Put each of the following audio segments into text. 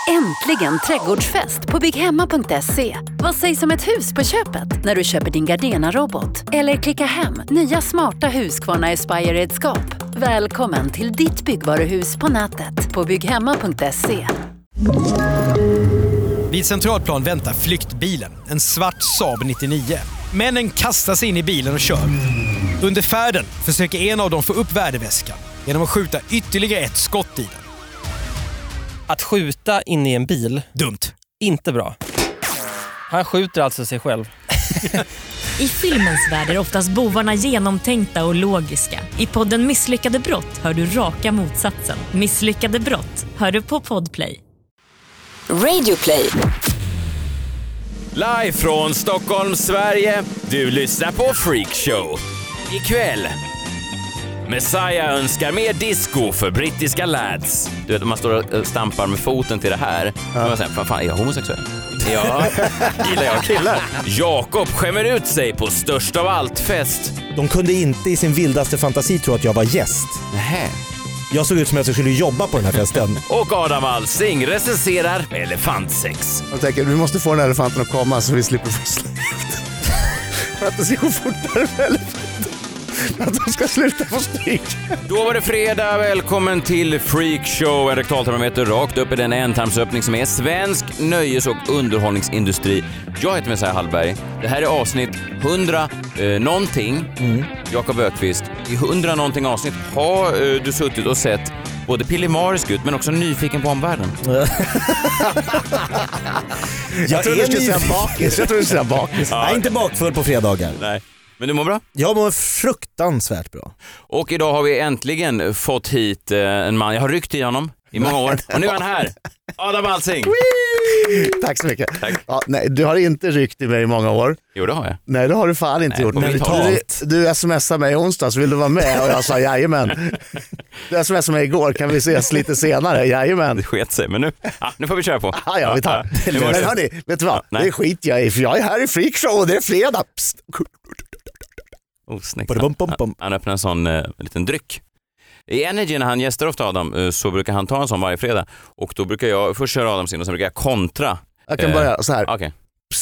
Äntligen trädgårdsfest på bygghemma.se. Vad sägs om ett hus på köpet när du köper din Gardena-robot? Eller klicka hem nya smarta Husqvarna Aspire-redskap. Välkommen till ditt byggvaruhus på nätet på bygghemma.se. Vid Centralplan väntar flyktbilen, en svart Saab 99. Männen kastar sig in i bilen och kör. Under färden försöker en av dem få upp värdeväskan genom att skjuta ytterligare ett skott i den. Att skjuta in i en bil, dumt. Inte bra. Han skjuter alltså sig själv. I filmens värld är oftast bovarna genomtänkta och logiska. I podden Misslyckade brott hör du raka motsatsen. Misslyckade brott hör du på Podplay. Radioplay. Live från Stockholm, Sverige. Du lyssnar på Freakshow. Ikväll Messiah önskar mer disco för brittiska lads. Du vet, man står och stampar med foten till det här. Ja. Man säger, fan, är jag homosexuell? Ja, gillar jag killar. Jakob skämmer ut sig på störst av allt fest. De kunde inte i sin vildaste fantasi tro att jag var gäst. Nähä. Jag såg ut som att jag skulle jobba på den här festen. Och Adam Alsing recenserar elefantsex. Jag tänker, vi måste få den här elefanten att komma så vi slipper få slut. För att det ska gå fortare med elefanten. Att de ska sluta få stryk. Då var det fredag. Välkommen till Freakshow. En rektaltermometer rakt upp i den ändtarmsöppning som är svensk nöjes- och underhållningsindustri. Jag heter Messiah Hallberg. Det här är avsnitt 100 någonting. Jakob Ökvist. I 100 någonting avsnitt har du suttit och sett både pillemarisk ut men också nyfiken på omvärlden. Jag tror du skulle säga bakis. Jag tror du skulle säga bakis. Jag är inte bakfull på fredagar. Nej. Men du mår bra? Jag mår fruktansvärt bra. Och idag har vi äntligen fått hit en man. Jag har ryckt i honom i många år. Och nu är han här. Adam Alsing. Tack så mycket. Tack. Ja, nej, du har inte ryckt i mig i många år. Jo, det har jag. Nej, det har du fan inte gjort. Du smsade mig i onsdags, vill du vara med? Och jag sa jajamän. Du smsade mig igår, kan vi ses lite senare? Jajamän. Det sket sig, men nu får vi köra på. Ja, vi tar. Men hörni, vet du vad? Nej. Det skit jag i, för jag är här i Freakshow och det är fredag. Psst. Snyggt. Han öppnar en sån liten dryck. I Energy när han gästar ofta Adam så brukar han ta en sån varje fredag. Och då brukar jag först köra Adam sin och sen brukar jag kontra. Jag kan börja så här. Okej. Okay.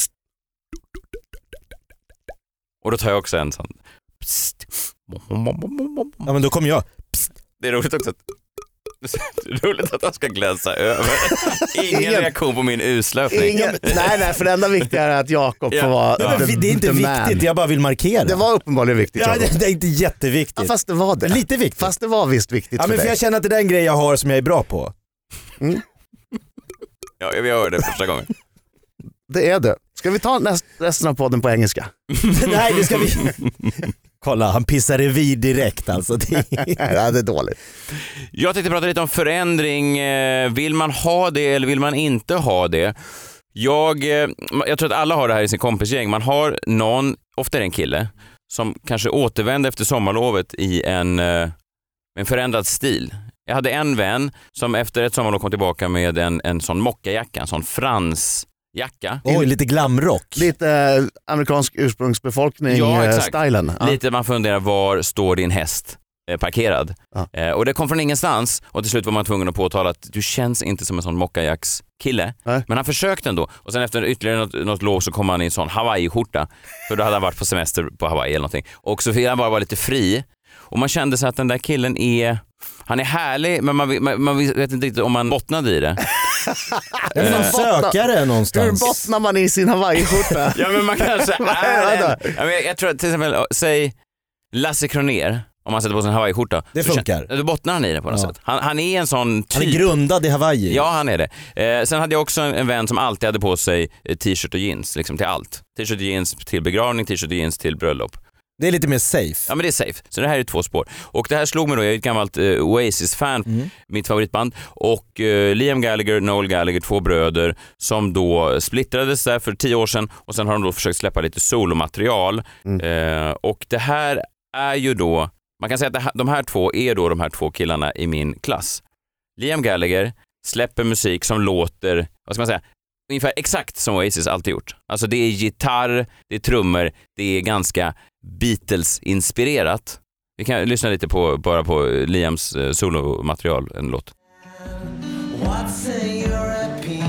Och då tar jag också en sån. Psst. Ja, men då kommer jag. Psst. Det är roligt också att han ska glänsa över. Ingen reaktion på min uslöpning. Nej, för det enda viktiga är att Jakob får vara det är inte viktigt, jag bara vill markera. Det var uppenbarligen viktigt. Ja, det är inte jätteviktigt. Ja, fast det var det. Lite viktigt. Fast det var visst viktigt för dig. Jag känner att det är den grej jag har som jag är bra på. Ja, vi hör det första gången. Det är det. Ska vi ta resten av podden på engelska? Nej, det ska vi. Kolla, han pissar revir direkt alltså. Ja, det är dåligt. Jag tänkte prata lite om förändring. Vill man ha det eller vill man inte ha det? Jag tror att alla har det här i sin kompisgäng. Man har någon, ofta är det en kille, som kanske återvänder efter sommarlovet i en förändrad stil. Jag hade en vän som efter ett sommarlov kom tillbaka med en sån mockajacka, en sån fransjacka. Oj, lite glamrock. Lite amerikansk ursprungsbefolkning, stylen. Ja. Lite man funderar, var står din häst parkerad? Ja. Och det kom från ingenstans och till slut var man tvungen att påtala att du känns inte som en sån mockajacks kille. Nej. Men han försökte ändå. Och sen efter ytterligare något lov så kom han i en sån Hawaii-skjorta. För då hade han varit på semester på Hawaii eller någonting. Och så ville han bara vara lite fri. Och man kände sig att den där killen han är härlig, men man vet inte riktigt om man bottnade i det. En sökare någonstans. Hur bottnar man i sin Hawaii-skjorta? Ja, men man kanske är jag tror till exempel, säg Lasse Kronér, om man sätter på sin Hawaii-skjorta. Det funkar. Då bottnar han i det på något sätt. Han är en sån typ. Han är grundad i Hawaii. Ja, han är det. Sen hade jag också en vän som alltid hade på sig t-shirt och jeans, liksom till allt. T-shirt och jeans till begravning, t-shirt och jeans till bröllop. Det är lite mer safe. Ja, men det är safe. Så det här är 2 spår. Och det här slog mig då, jag är ett gammalt Oasis-fan, mitt favoritband. Och Liam Gallagher, Noel Gallagher, 2 bröder som då splittrades där för 10 år sedan. Och sen har de då försökt släppa lite solomaterial. Och det här är ju då, man kan säga att de här 2 är då de här 2 killarna i min klass. Liam Gallagher släpper musik som låter, vad ska man säga, ungefär exakt som Oasis alltid gjort. Alltså det är gitarr, det är trummor, det är ganska Beatles-inspirerat. Vi kan lyssna lite bara på Liams solomaterial, en låt.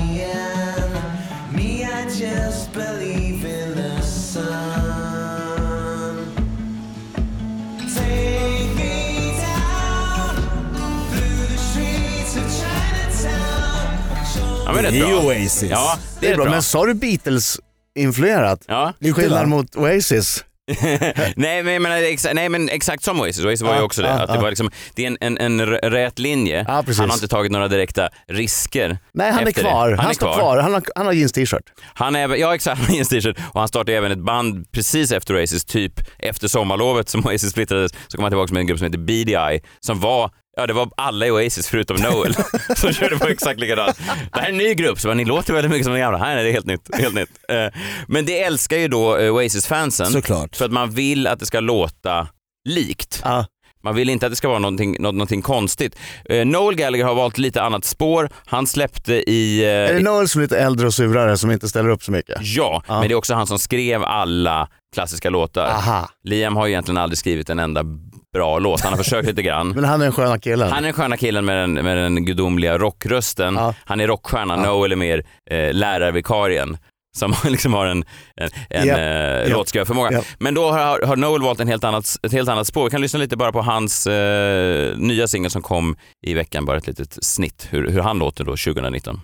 Ja, men det är ju Oasis. Ja, det är bra. Men sa du Beatles-influerat? Ja. Skillnad mot Oasis. nej men exakt som Oasis. Oasis var ju också det. Att det var liksom, det är en rät linje. Ja, han har inte tagit några direkta risker. Nej, han är kvar. Han står kvar. Han har jeans t-shirt. Exakt, han har jeans t-shirt. Och han startade även ett band precis efter Oasis, typ efter sommarlovet som Oasis splittrades. Så kom han tillbaka med en grupp som heter Beady Eye som var... Ja, det var alla i Oasis förutom Noel som körde på exakt likadant. Det här är en ny grupp, så ni låter väldigt mycket som den gamla. Nej, det är helt nytt. Men det älskar ju då Oasis-fansen. Såklart. För att man vill att det ska låta likt. Man vill inte att det ska vara någonting konstigt. Noel Gallagher har valt lite annat spår. Han släppte i... Är det Noel som är lite äldre och surare som inte ställer upp så mycket? Ja, men det är också han som skrev alla klassiska låtar. Aha. Liam har ju egentligen aldrig skrivit en enda bra låt. Han har försökt lite grann. Men han är en sköna killen. Han är en sköna killen med den gudomliga rockrösten. Han är rockstjärna. Noel är mer lärarvikarien som liksom har en låtskrivarförmåga. Men då har Noel valt ett helt annat spår. Vi kan lyssna lite bara på hans nya singel som kom i veckan. Bara ett litet snitt. Hur han låter då 2019.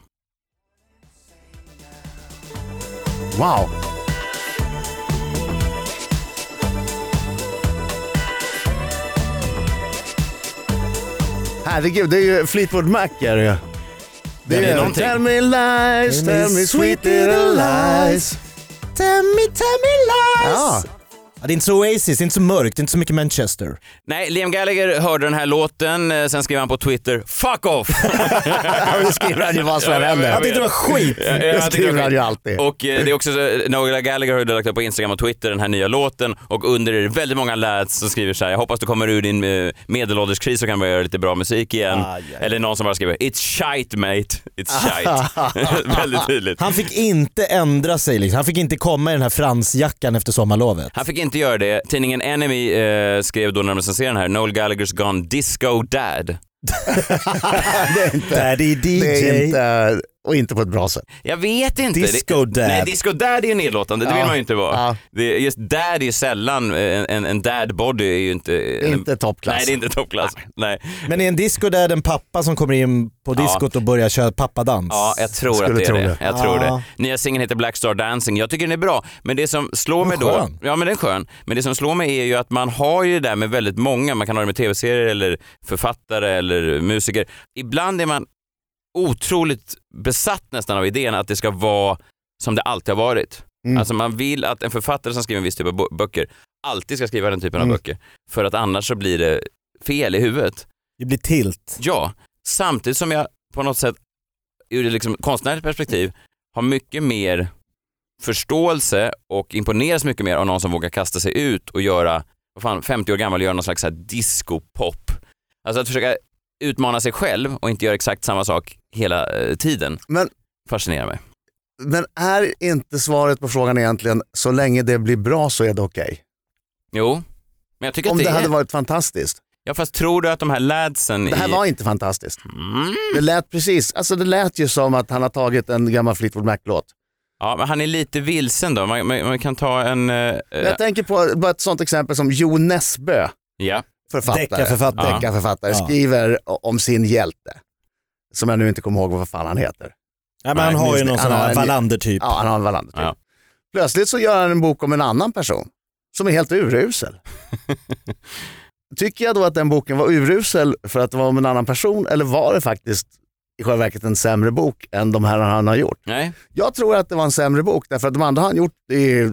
Wow. Herregud, det är ju Fleetwood Mac. Det är någonting. Tell me lies, tell me sweet little lies. Tell me lies. Ja. Ja, det är inte så Oasis, inte så mörkt, inte så mycket Manchester. Nej, Liam Gallagher hörde den här låten, sen skrev han på Twitter, fuck off! Det skriver han ju vad som händer. Jag tyckte det var skit. Det skriver han ju alltid. Och det är också Noel Gallagher har lagt upp på Instagram och Twitter den här nya låten, och under är det väldigt många lads som skriver så här: jag hoppas du kommer ur din medelålderskris och kan börja göra lite bra musik igen. Eller någon som bara skriver, it's shite mate, it's shite. Väldigt tydligt. Han fick inte ändra sig liksom. Han fick inte komma i den här fransjackan efter sommarlovet. Han fick inte göra det. Tidningen Enemy skrev då när de recenserade den här, Noel Gallagher's gone disco dad. Det är inte, Daddy DJ. Det är inte, och inte på ett bra sätt. Jag vet inte. Disco dad. Nej, disco dad är ju nedlåtande. Det vill man ju inte vara. Ja. Just dad är ju sällan, en dad body är ju inte toppklass. Nej, det är inte toppklass. Nej. Men är en disco dad en pappa som kommer in på diskot och börjar köra pappadans? Ja, jag tror att det är det. Jag tror det. Nya singeln heter Black Star Dancing. Jag tycker den är bra, men det som slår mig då... Ja, men den är skön. Men det som slår mig är ju att man har ju det där med väldigt många. Man kan ha det med tv-serier eller författare eller musiker. Ibland är man otroligt besatt nästan av idén att det ska vara som det alltid har varit. Alltså man vill att en författare som skriver en viss typ av böcker alltid ska skriva den typen av böcker. För att annars så blir det fel i huvudet. Det blir tilt. Ja, samtidigt som jag på något sätt ur ett liksom konstnärligt perspektiv har mycket mer förståelse och imponeras mycket mer av någon som vågar kasta sig ut och göra, 50 år gammal, göra någon slags disco-pop. Alltså att försöka utmana sig själv och inte göra exakt samma sak hela tiden. Men fascinerar mig. Men är inte svaret på frågan egentligen, så länge det blir bra så är det okej? Jo, men jag tycker om att det hade varit fantastiskt. Ja, fast tror du att de här ladsen... Det här var inte fantastiskt. Det lät precis, alltså det lät ju som att han har tagit en gammal Fleetwood Mac-låt. Ja, men han är lite vilsen då. Man kan ta en... Jag tänker på ett sånt exempel som Jo Nesbø. Ja. Deckarförfattare skriver om sin hjälte. Som jag nu inte kommer ihåg vad fan han heter. Ja, men han har ju någon sån här Wallander-typ. Ja, han har en Wallander-typ. Ja. Plötsligt så gör han en bok om en annan person som är helt urusel. Tycker jag då att den boken var urusel för att det var om en annan person, eller var det faktiskt i själva verket en sämre bok än de här han har gjort? Nej. Jag tror att det var en sämre bok därför att de andra har han gjort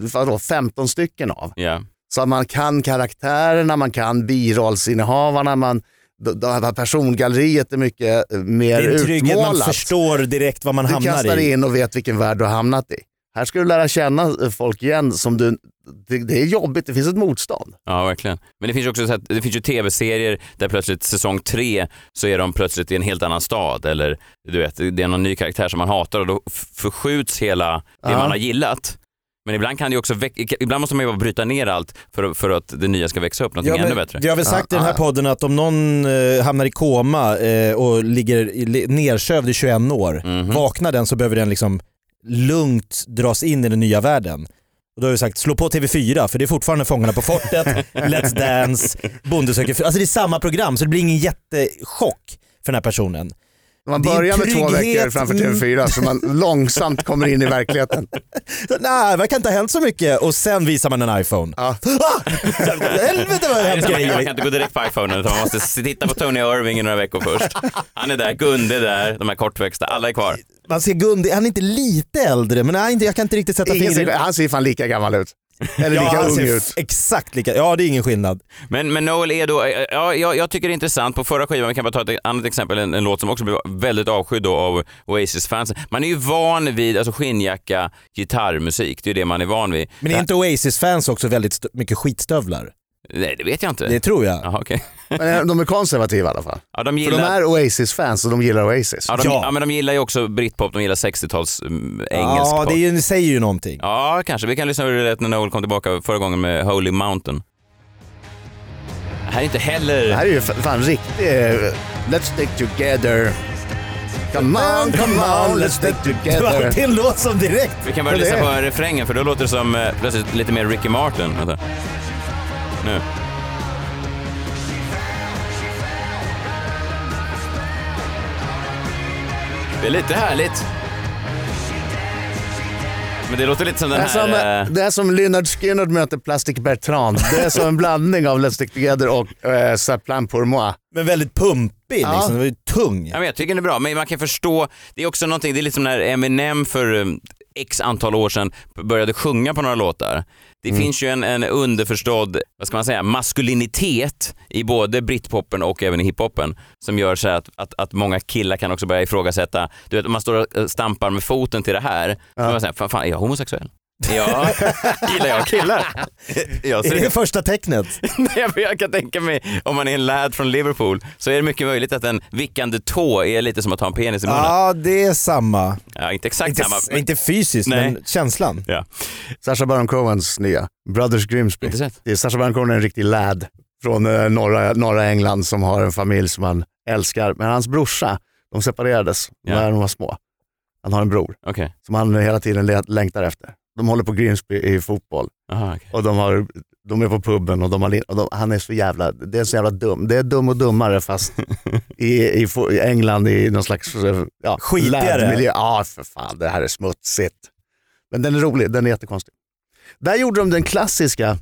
15 stycken av. Yeah. Så att man kan karaktärerna, man kan birollsinnehavarna, persongalleriet är mycket mer utmålat. Det är trygghet, man förstår direkt vad man hamnar i. Du kastar in och vet vilken värld du har hamnat i. Här ska du lära känna folk igen som det är jobbigt, det finns ett motstånd. Ja, verkligen. Men det finns också det finns ju tv-serier där plötsligt säsong 3 så är de plötsligt i en helt annan stad, eller du vet, det är någon ny karaktär som man hatar och då förskjuts hela det man har gillat. Men ibland kan det också ibland måste man ju bara bryta ner allt för att det nya ska växa upp någonting ännu bättre. Vi har väl sagt i den här podden att om någon hamnar i koma och ligger nersövd i 21 år, vaknar den så behöver den liksom lugnt dras in i den nya världen. Och då har vi sagt, slå på TV4 för det är fortfarande Fångarna på fortet, Let's Dance, Bonde söker fru. Alltså det är samma program så det blir ingen jättechock för den här personen. Man börjar med 2 veckor framför TV4 så man långsamt kommer in i verkligheten. Nej, det verkar inte ha hänt så mycket och sen visar man en iPhone. Ja. Helvete vad hemskt Man grejer. kan inte gå direkt på iPhone utan man måste titta på Tony Irving i några veckor först. Han är där, Gunde är där, de här kortväxta, alla är kvar. Man ser Gunde, han är inte lite äldre men nej, jag kan inte riktigt sätta fingret. Han ser fan lika gammal ut. Eller lika han ung ser ut. exakt lika, ja det är ingen skillnad. Men Noel är då, jag tycker det är intressant, på förra skivan, vi kan bara ta ett annat exempel, en låt som också blev väldigt avskydd då av Oasis-fans. Man är ju van vid alltså skinnjacka, gitarrmusik, det är det man är van vid. Men är inte Oasis-fans också väldigt mycket skitstövlar? Nej, det vet jag inte. Det tror jag. Jaha, okay. Men de är konservativa i alla fall. Ja, de För de är Oasis-fans och de gillar Oasis. Ja, men de gillar ju också britpop, de gillar 60-tals engelsk ja, pop. det säger ju någonting. Ja, kanske. Vi kan lyssna på det när Noel kom tillbaka förra gången med Holy Mountain. Det här är inte heller... Det här är ju fan riktigt... Let's stick together. Come on, let's stick together. Det är en låt som direkt. Vi kan börja lyssna på refrängen för då låter det som plötsligt lite mer Ricky Martin. Vänta. Nu. Det är lite härligt. Men det låter lite som den här... Det är som Lynyrd Skynyrd möter Plastic Bertrand. Det är som en blandning av Let's Stick Together och Ça Plan Pour Moi. Men väldigt pumpig liksom, det var ju tung. Ja, men jag tycker den är bra, men man kan förstå, det är också någonting, det är lite som när Eminem för x antal år sedan började sjunga på några låtar. Det finns ju en underförstådd, vad ska man säga, maskulinitet i både britpoppen och även i hiphoppen som gör så att många killar kan också börja ifrågasätta, du vet, om man står och stampar med foten till det här, så man säger, fan, är jag homosexuell? Ja, gillar jag killar? Är det första tecknet? Nej, jag kan tänka mig, om man är en lad från Liverpool så är det mycket möjligt att en vickande tå är lite som att ha en penis i munnen. Ja, det är samma. Ja, inte exakt inte, samma. Inte fysiskt, men känslan. Ja. Sacha Baron Cohens nya, Brothers Grimsby. Inte sett. Det är Sacha Baron Cohen är en riktig lad från norra England som har en familj som han älskar. Men hans brorsa, de separerades när de var små. Han har en bror som han hela tiden längtar efter. De håller på Grimsby i fotboll. Aha, okay. Och de är på puben och han är så jävla, det är så jävla dum. Det är Dum och dummare fast i England i någon slags skitigare miljö. Ja, för fan, det här är smutsigt. Men den är rolig, den är jättekonstig. Där gjorde de den klassiska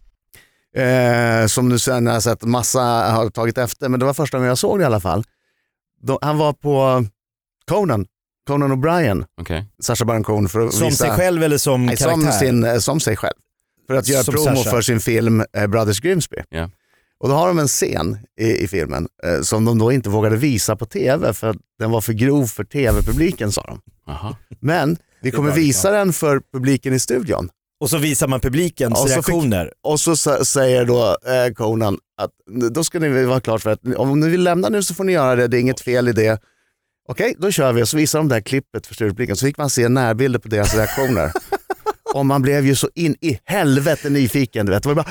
som nu sen har jag sett massa har tagit efter, men det var första gången jag såg det i alla fall. Han var på Conan O'Brien. Okay. Sacha Baron Cohen för att som visa, sig själv eller som karaktär? Som sig själv. För att göra som promo Sacha. för sin film Brothers Grimsby. Yeah. Och då har de en scen i filmen som de då inte vågade visa på tv för att den var för grov för tv-publiken, sa de. Aha. Men vi kommer visa den för publiken i studion. Och så visar man publikens reaktioner. Och så säger då Conan att då ska ni vara klart för att om ni vill lämna nu så får ni göra det är inget fel i det. Okej, då kör vi och så visar de det här klippet för studiepubliken så fick man se närbilder på deras reaktioner. Och man blev ju så in i helvete nyfiken, du vet. Det var bara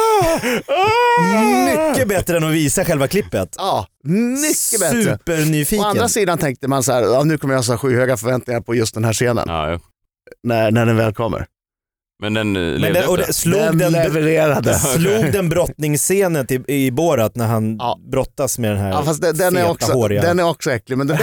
mycket bättre än att visa själva klippet. Ja, mycket bättre. Supernyfiken. Å andra sidan tänkte man så här, nu kommer jag ha skyhöga förväntningar på just den här scenen. Ja. När den väl kommer. Men den levererade. Slog den brottningsscenen i Borat när han brottas med den här fast den är också äcklig. Men den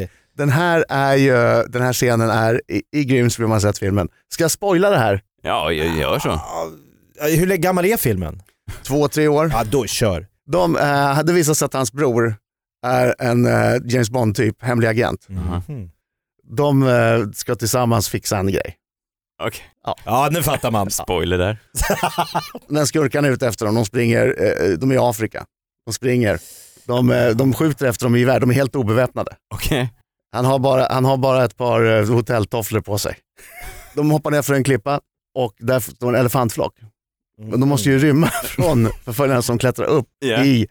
här scenen är i Grimsby, man har sett filmen. Ska jag spoila det här? Ja, jag gör så. Hur gammal är filmen? 2-3 år. Ja, då kör. De hade visat sig att hans bror är en James Bond-typ, hemlig agent. De ska tillsammans fixa en grej. Okay. Ja, nu fattar man. Spoiler där. När skurkarna är ute efter dem, de springer, de är i Afrika. De springer. De skjuter efter dem i värld, de är helt obeväpnade. Okay. Han har bara ett par hotelltofflor på sig. De hoppar ner för en klippa och där står en elefantflock. Men de måste ju rymma från förföljarna som klättrar upp i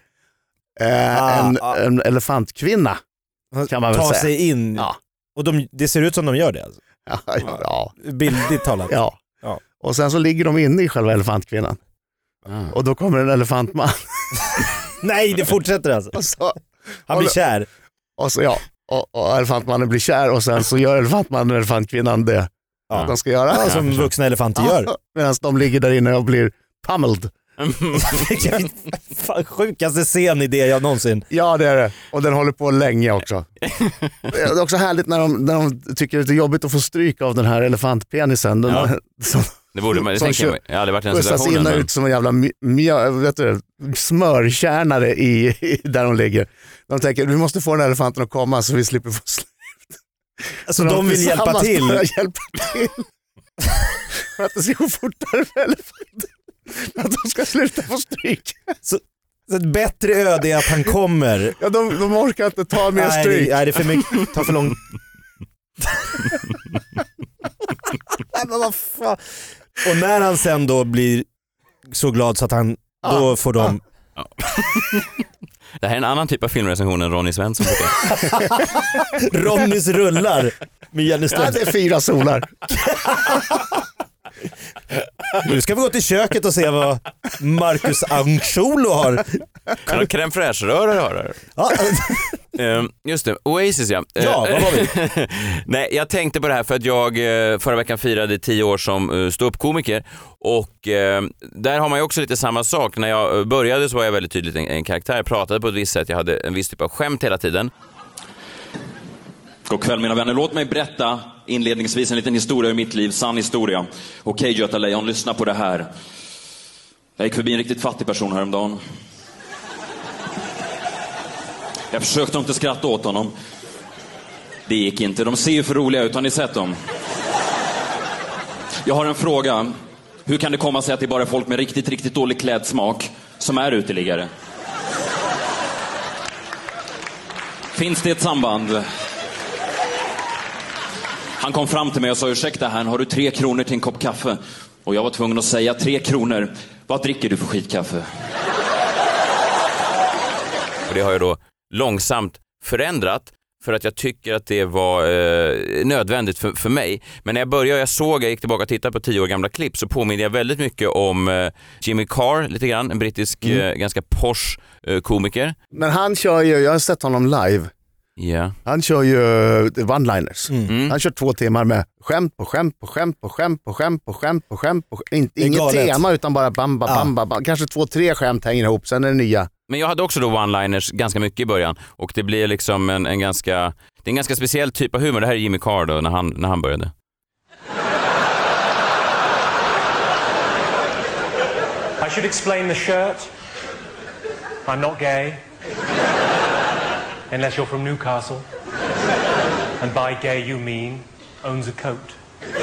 en elefantkvinna. Kan man väl säga. Ta sig in. Ja. Och det ser ut som de gör det alltså. Ja. Bildligt talat. Ja. Och sen så ligger de inne i själva elefantkvinnan. Och då kommer en elefantman. Nej, det fortsätter alltså. Han blir kär. Och så och elefantmannen blir kär och sen så gör elefantmannen och elefantkvinnan det de ska göra. Ja, som vuxna elefanter gör. Medan de ligger där inne och blir pummeled Fan, sjukaste scenidé jag någonsin. Ja, det är det. Och den håller på länge också. Det är också härligt när de tycker det är jobbigt att få stryk av den här elefantpenisen. Ja. Det borde man, jag har aldrig varit i den situationen. Men ut som en jävla smörkärnare i där de ligger. De tänker, vi måste få den elefanten att komma så vi slipper få slut. Alltså de vill hjälpa till. För att det ska gå fortare för elefanten. Att de ska sluta få stryk. Så ett bättre öde är att han kommer. Ja, de orkar inte ta mer stryk. Nej, det är för mycket. Ta för lång. Men vad fan. Och när han sen då blir så glad så att han då får de... Det här är en annan typ av filmrecension än Ronny Svensson. Ronnys rullar med Jenny Ström. Ja, det är 4 solar. Nu ska vi gå till köket och se vad Marcus Ancholo har. Crème fraîche-rörer har det. Ja. Just det, Oasis ja. Ja, vad var vi? Nej, jag tänkte på det här för att jag förra veckan firade 10 år som ståuppkomiker och där har man ju också lite samma sak. När jag började så var jag väldigt tydligt en karaktär. Jag pratade på ett visst sätt, jag hade en viss typ av skämt hela tiden. God kväll mina vänner, låt mig berätta inledningsvis en liten historia i mitt liv, sann historia. Okej Göta Lejon, lyssna på det här. Jag gick förbi en riktigt fattig person häromdagen. Jag försökte inte skratta åt honom. Det gick inte, de ser ju för roliga ut, har ni sett dem? Jag har en fråga. Hur kan det komma sig att det bara är folk med riktigt dålig klädsmak som är uteliggare? Finns det ett samband? Han kom fram till mig och sa, ursäkta här, har du 3 kronor till en kopp kaffe? Och jag var tvungen att säga, 3 kronor, vad dricker du för skitkaffe? Och det har jag då långsamt förändrat för att jag tycker att det var nödvändigt för mig. Men när jag gick tillbaka och tittade på 10 år gamla klipp så påminner jag väldigt mycket om Jimmy Carr lite grann, en brittisk ganska posh komiker. Men han kör ju, jag har sett honom live. Yeah. Han kör ju one-liners. Han kör 2 timmar med skämt på skämt. Inget tema utan bara bam. Kanske 2-3 skämt hänger ihop, sen är det nya. Men jag hade också då one-liners ganska mycket i början och det blir liksom en ganska speciell typ av humor. Det här är Jimmy Carr då när han började. I should explain the shirt. I'm not gay. Unless you're from Newcastle. And by gay you mean owns a coat.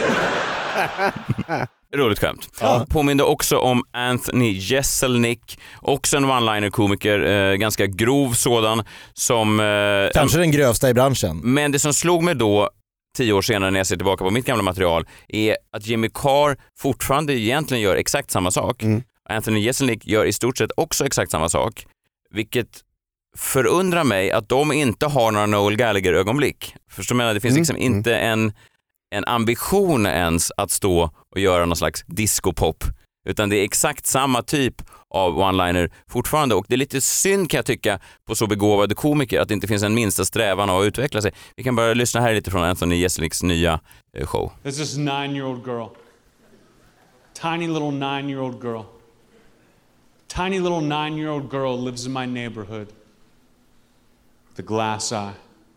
Roligt skämt. Ja. Påminner också om Anthony Jeselnik, också en one-liner-komiker, ganska grov sådan. Som kanske den grövsta i branschen. Men det som slog mig då 10 år senare när jag ser tillbaka på mitt gamla material är att Jimmy Carr fortfarande egentligen gör exakt samma sak. Anthony Jeselnik gör i stort sett också exakt samma sak. Vilket förundrar mig att de inte har några Noel Gallagher-ögonblick. Förstår du? Det finns liksom inte en ambition ens att stå och göra någon slags disco-pop. Utan det är exakt samma typ av one-liner fortfarande. Och det är lite synd kan jag tycka på så begåvade komiker att det inte finns en minsta strävan av att utveckla sig. Vi kan bara lyssna här lite från Anthony Jeseliks nya show. There's this 9-year-old girl. Tiny little 9-year-old girl. Tiny little 9-year-old girl lives in my neighborhood. The glass eye.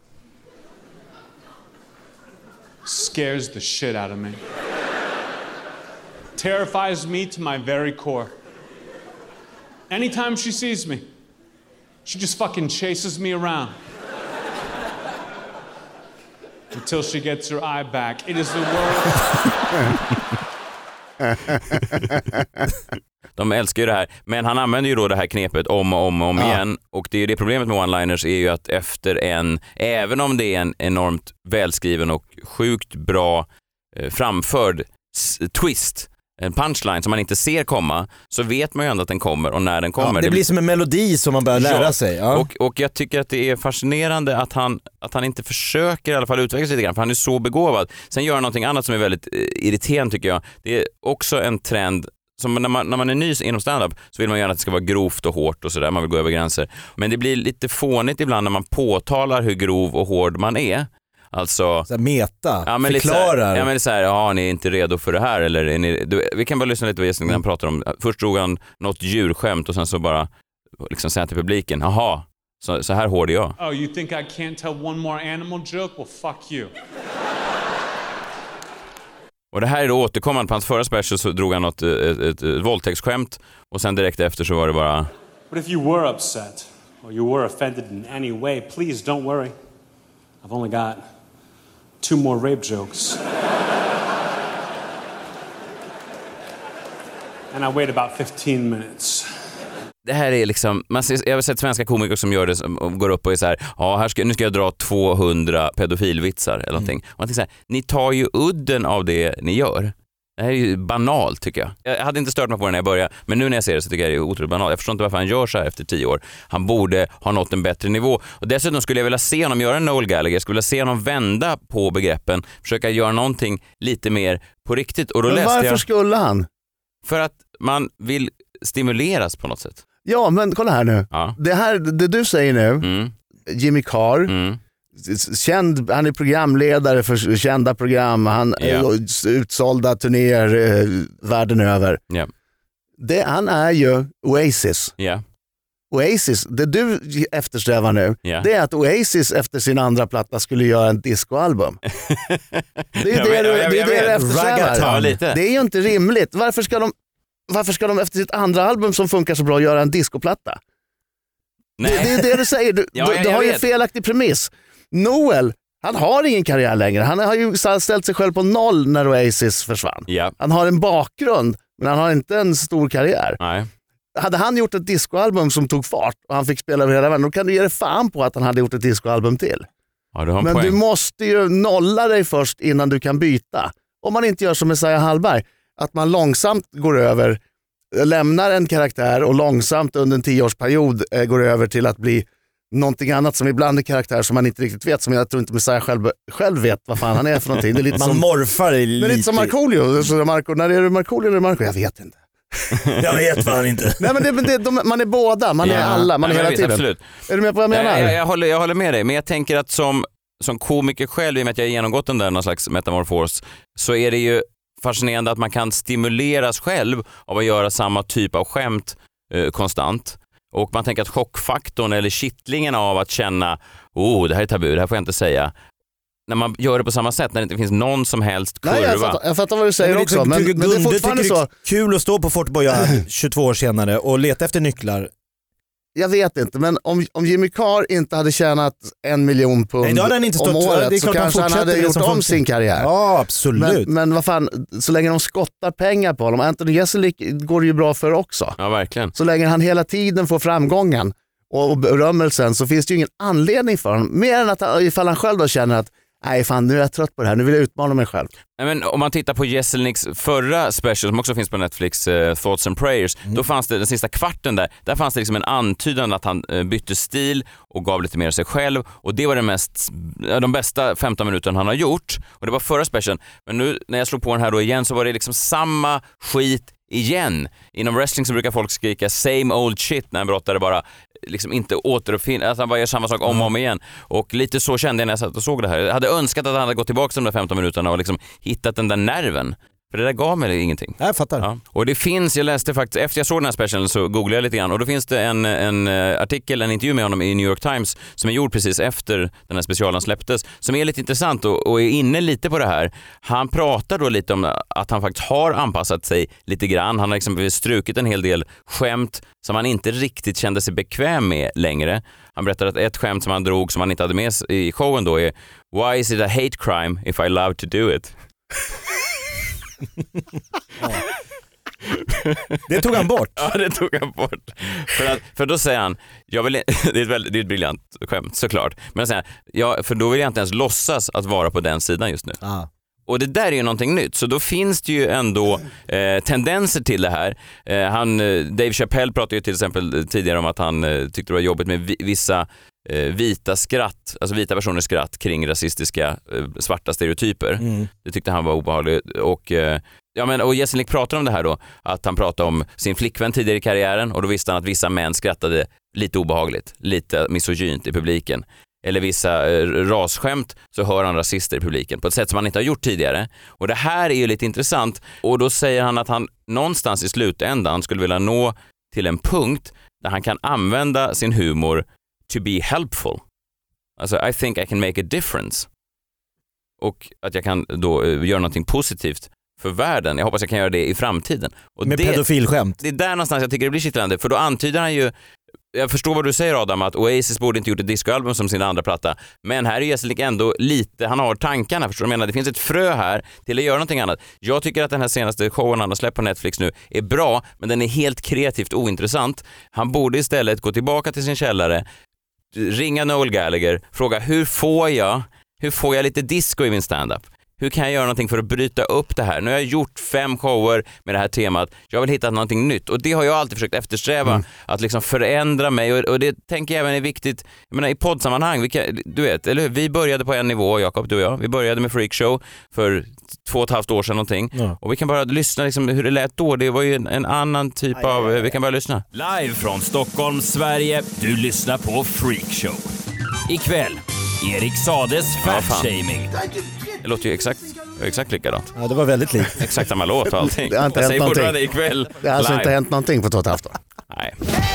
Scares the shit out of me. Terrifies me to my very core. Anytime she sees me, she just fucking chases me around. Until she gets her eye back. It is the worst. De älskar ju det här, men han använder ju då det här knepet om och om igen, och det är ju det problemet med one-liners är ju att efter även om det är en enormt välskriven och sjukt bra framförd twist, en punchline som man inte ser komma, så vet man ju ändå att den kommer och när den kommer. Det blir som en melodi som man börjar lära sig. Ja. Och jag tycker att det är fascinerande att han inte försöker i alla fall utveckla sig lite grann, för han är så begåvad. Sen gör han någonting annat som är väldigt irriterande tycker jag. Det är också en trend som när man är ny inom stand-up så vill man gärna att det ska vara grovt och hårt och sådär, man vill gå över gränser. Men det blir lite fånigt ibland när man påtalar hur grov och hård man är. Alltså så här meta, ja, men förklarar. Ja, men så här, ja, ni är inte redo för det här eller är ni, vi kan bara lyssna lite på gästen när han pratar om, först drog han något djurskämt och sen så bara liksom säga till publiken, jaha, så här hård är jag. Oh, you think I can't tell one more animal joke? Well, fuck you. Och det här är då återkommande. På hans förra special så drog han ett våldtäktsskämt och sen direkt efter så var det bara... But if you were upset or you were offended in any way, please don't worry. I've only got 2 more rape jokes. And I wait about 15 minutes. Det här är liksom, jag har sett svenska komiker som gör det, som går upp och är så här, ja, nu ska jag dra 200 pedofilvitsar eller någonting. Och man tänker så här, ni tar ju udden av det ni gör. Det här är ju banalt tycker jag. Jag hade inte stört mig på det när jag började, men nu när jag ser det så tycker jag det är otroligt banalt. Jag förstår inte varför han gör så här efter 10 år. Han borde ha nått en bättre nivå. Och dessutom skulle jag vilja se honom göra en Noel Gallagher. Jag skulle vilja se honom vända på begreppen, försöka göra någonting lite mer på riktigt. Och då men varför skulle han? För att man vill stimuleras på något sätt. Ja, men kolla här nu. Ja. Det du säger nu, Jimmy Carr, känd, han är programledare för kända program, han utsålda turnéer världen över. Han är ju Oasis. Oasis, det du eftersträvar nu, det är att Oasis efter sin andra platta skulle göra en discoalbum. Det är det du eftersträvar. Det är ju inte rimligt. Varför ska de efter sitt andra album som funkar så bra göra en discoplatta? Det är det du säger. Du har ju en felaktig premiss. Noel, han har ingen karriär längre. Han har ju ställt sig själv på 0 när Oasis försvann. Han har en bakgrund, men han har inte en stor karriär. Nej. Hade han gjort ett discoalbum som tog fart och han fick spela över hela världen, då kan du ge dig fan på att han hade gjort ett discoalbum till. Ja, du har en men poäng. Du måste ju nolla dig först innan du kan byta. Om man inte gör som Messiah Hallberg, att man långsamt går över, lämnar en karaktär och långsamt under en 10-årsperiod går över till att bli någonting annat som ibland är karaktär som man inte riktigt vet, som jag tror inte Messiah själv vet vad fan han är för någonting. Det är lite man morfar i lite. Det är lite som Markoolio. När är det Markoolio eller Marco? Jag vet inte. Jag vet fan inte. Nej, men man är båda, man är alla, man är hela tiden. Absolut. Är du med på vad jag menar? Jag håller med dig, men jag tänker att som komiker själv, i och med att jag har genomgått den där någon slags metamorfos, så är det ju fascinerande att man kan stimuleras själv av att göra samma typ av skämt konstant. Och man tänker att chockfaktorn eller kittlingen av att känna det här är tabu, det här får jag inte säga. När man gör det på samma sätt, när det inte finns någon som helst kurva. Nej, jag fattar vad du säger också. Men det är fortfarande så. Kul att stå på Fort Boyard 22 år senare och leta efter nycklar. Jag vet inte, men om Jimmy Carr inte hade tjänat 1 miljon pund om året så kanske han hade gjort om sin karriär. Ja, absolut. Men vad fan, så länge de skottar pengar på honom, Anthony Jeselnik går det ju bra för också. Ja, verkligen. Så länge han hela tiden får framgången och berömmelsen, så finns det ju ingen anledning för honom. Mer än att ifall han själv då känner att nej fan, nu är jag trött på det här, nu vill jag utmana mig själv. Men om man tittar på Jeselniks förra special som också finns på Netflix, Thoughts and Prayers, då fanns det den sista kvarten där fanns det liksom en antydan att han bytte stil och gav lite mer av sig själv, och det var de bästa 15 minuterna han har gjort, och det var förra specialen. Men nu när jag slog på den här då igen så var det liksom samma skit igen. Inom wrestling så brukar folk skrika same old shit när en brottare bara liksom inte återuppfinner, att han bara gör samma sak om och om igen. Och lite så kände jag när jag satt och såg det här. Jag hade önskat att han hade gått tillbaka till de där 15 minuterna och liksom hittat den där nerven. För det där gav mig ingenting. Jag fattar. Ja. Och det finns, jag läste faktiskt, efter jag såg den här specialen så googlade jag lite grann, och då finns det en artikel, en intervju med honom i New York Times som är gjord precis efter den här specialen släpptes, som är lite intressant och är inne lite på det här. Han pratar då lite om att han faktiskt har anpassat sig lite grann. Han har exempelvis strukit en hel del skämt som han inte riktigt kände sig bekväm med längre. Han berättar att ett skämt som han drog som han inte hade med i showen då är "Why is it a hate crime if I love to do it?" Det tog han bort. Ja, det tog han bort. För då säger han, det är ett briljant skämt såklart, men säger för då vill jag inte ens låtsas att vara på den sidan just nu. Och det där är ju någonting nytt, så då finns det ju ändå tendenser till det här. Dave Chappelle pratade ju till exempel tidigare om att han tyckte det var jobbigt med vissa vita skratt, alltså vita personers skratt kring rasistiska svarta stereotyper. Det tyckte han var obehagligt. Och Jeselnik pratar om det här då, att han pratade om sin flickvän tidigare i karriären, och då visste han att vissa män skrattade lite obehagligt, lite misogynt i publiken. eller vissa rasskämt så hör han rasister i publiken på ett sätt som han inte har gjort tidigare. Och det här är ju lite intressant. Och då säger han att han någonstans i slutändan skulle vilja nå till en punkt där han kan använda sin humor to be helpful. Alltså, I think I can make a difference. Och att jag kan då göra någonting positivt för världen. Jag hoppas jag kan göra det i framtiden. Och med pedofilskämt. Det är där någonstans jag tycker det blir kittlande. För då antyder han ju, jag förstår vad du säger Adam, att Oasis borde inte gjort ett discoalbum som sin andra platta. Men här är Gessle ändå lite, han har tankarna, förstår du? Jag menar, det finns ett frö här till att göra någonting annat. Jag tycker att den här senaste showen han har släppt på Netflix nu är bra, men den är helt kreativt ointressant. Han borde istället gå tillbaka till sin källare, ringa Noel Gallagher, fråga hur får jag lite disco i min stand-up? Hur kan jag göra någonting för att bryta upp det här? Nu har jag gjort 5 shower med det här temat. Jag vill hitta någonting nytt. Och det har jag alltid försökt eftersträva. Att liksom förändra mig. Och det tänker jag även är viktigt. Jag menar, i poddsammanhang. Du vet, eller hur? Vi började på en nivå, Jakob, du och jag. Vi började med Freakshow för 2,5 år sedan någonting. Ja. Och vi kan bara lyssna liksom, hur det lät då. Det var ju en annan typ av... Vi kan bara lyssna. Live från Stockholm, Sverige. Du lyssnar på Freakshow. Ikväll, Erik Sades fatshaming. Det låter ju exakt likadant. Ja, det var väldigt likt. Exakt samma låt och allting. Det har inte hänt någonting. Ikväll, det har alltså live. inte hänt någonting på 2,5 år. Nej.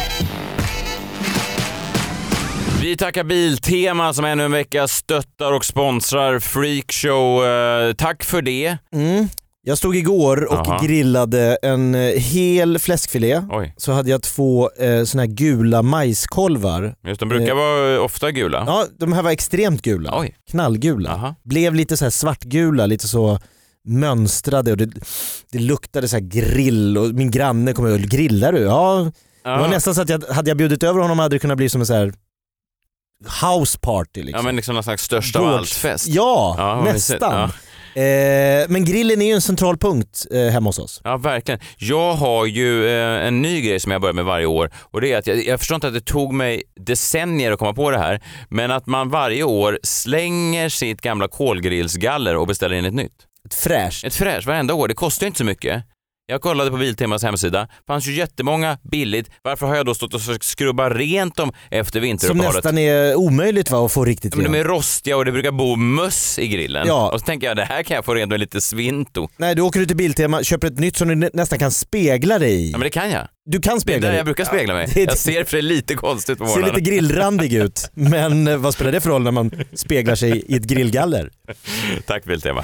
Vi tackar Biltema som ännu en vecka stöttar och sponsrar Freakshow. Tack för det. Jag stod igår och grillade en hel fläskfilé. Oj. Så hade jag 2 såna här gula majskolvar. Just, de brukar vara ofta gula. Ja, de här var extremt gula. Oj. Knallgula. Aha. Blev lite så här svartgula, lite så mönstrade och det luktade så här grill och min granne kom och grillar du? Ja. Det var nästan så att hade jag bjudit över honom hade det kunnat bli som en så här house party liksom. Ja, men liksom någon slags största av allt fest. Ja, nästan. Men grillen är ju en central punkt hemma hos oss. Ja, verkligen. Jag har ju en ny grej som jag börjar med varje år och det är att jag förstår inte att det tog mig decennier att komma på det här, men att man varje år slänger sitt gamla kolgrillsgaller och beställer in ett nytt. Ett fräsch varenda år. Det kostar inte så mycket. Jag kollade på Biltemas hemsida. Det fanns ju jättemånga billigt. Varför har jag då stått och försökt skrubba rent dem efter vinteruppehållet? Som nästan är omöjligt att få riktigt rent. Men de är rostiga och det brukar bo möss i grillen. Ja. Och så tänker jag, det här kan jag få rent med lite svinto. Nej, du åker ut till Biltema, köper ett nytt som du nästan kan spegla dig i. Ja, men det kan jag. Du kan spegla dig. Det är där jag brukar spegla mig. Jag ser för det lite konstigt på morgonen. Ser lite grillrandig ut. Men vad spelar det för roll när man speglar sig i ett grillgaller? Tack Biltema.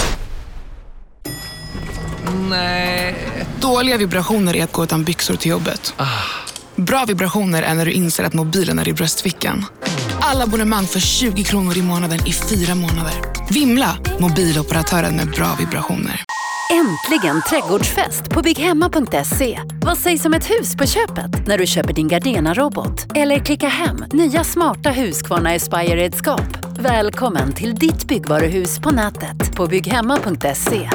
Nej. Dåliga vibrationer är att gå utan byxor till jobbet. Bra vibrationer är när du inser att mobilen är i bröstfickan. Alla abonnemang för 20 kronor i månaden i 4 månader. Vimla, mobiloperatören med bra vibrationer. Äntligen trädgårdsfest på bygghemma.se. Vad sägs om ett hus på köpet när du köper din Gardena-robot? Eller klicka hem nya smarta Husqvarna Aspire-redskap. Välkommen till ditt byggvaruhus på nätet på bygghemma.se.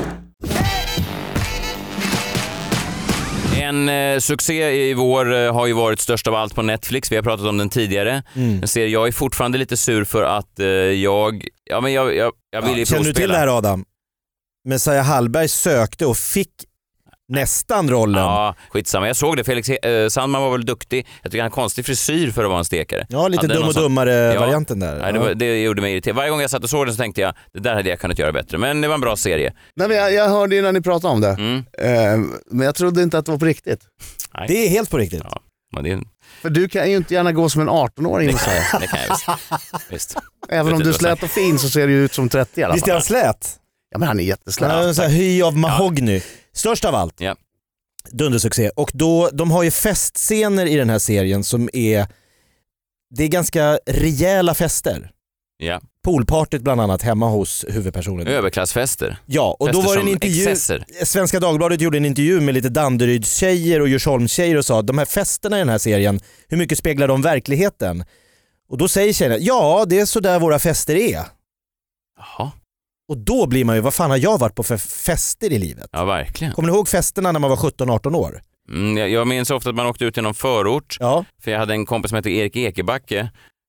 En succé i vår har ju varit störst av allt på Netflix. Vi har pratat om den tidigare. Jag är fortfarande lite sur för att jag vill ju känner du till det här, Adam? Messiah Hallberg sökte och fick nästan rollen. Ja, skitsamma. Jag såg det. Felix Sandman var väl duktig. Jag tycker han har konstig frisyr för att vara en stekare. Ja, lite dum och dummare varianten där. Nej, det gjorde mig irriterad. Varje gång jag satt och såg den så tänkte jag, det där hade jag kunnat göra bättre. Men det var en bra serie. Nej, men jag hörde ju när ni pratade om det. Men jag trodde inte att det var på riktigt. Nej. Det är helt på riktigt. Ja, men det är... För du kan ju inte gärna gå som en 18-åring. Det kan jag visst. Även om du är slät och fin så ser du ut som 30 i alla fall. Visst är han slät? Ja, men han är jätteslät. Han är en sån här hy av mahogny. Störst av allt. Ja. Dundersuccé. Och då, de har ju festscener i den här serien som är ganska rejäla fester. Ja. Poolpartyt bland annat hemma hos huvudpersonen. Överklassfester. Ja, och fester då var det en intervju. Svenska Dagbladet gjorde en intervju med lite Danderyds tjejer och Djursholms tjejer och sa att de här festerna i den här serien, hur mycket speglar de verkligheten? Och då säger tjejerna, ja det är så där våra fester är. Jaha. Och då blir man ju, vad fan har jag varit på för fester i livet? Ja, verkligen. Kommer ni ihåg festerna när man var 17-18 år? Jag minns ofta att man åkte ut till någon förort. Ja. För jag hade en kompis som hette Erik Ekebacke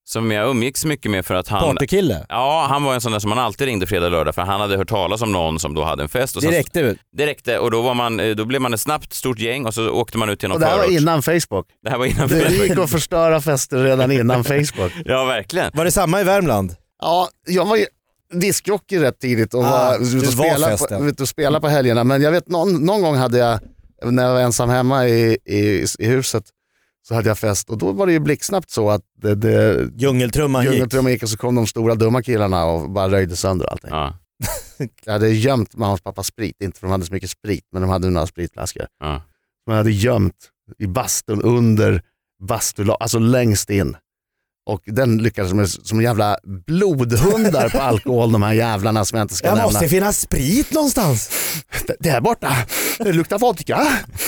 som jag umgicks mycket med för att han... Partykille? Ja, han var en sån där som man alltid ringde fredag och lördag för han hade hört talas om någon som då hade en fest. Och Det räckte och då blev man ett snabbt stort gäng och så åkte man ut till någon och det här förort. var innan Facebook. Det här var innan Det Facebook. gick att förstöra fester redan innan Facebook. Ja, verkligen. Var det samma i Värmland? Ja, jag var ju diskjockey rätt tidigt och var ute och spela på helgerna. Men jag vet någon gång hade jag, när jag var ensam hemma i huset, så hade jag fest och då var det ju blixtsnabbt så att Djungeltrumman gick och så kom de stora dumma killarna och bara röjde sönder allting. Ja. Jag hade gömt mammas pappas sprit, inte för de hade så mycket sprit, men de hade några spritflaskor. Ja. Man hade gömt i bastun under alltså längst in. Och den lyckades som jävla blodhundar på alkohol, de här jävlarna som jag inte ska nämna. Det måste finnas sprit någonstans. Det är borta. Det luktar vodka.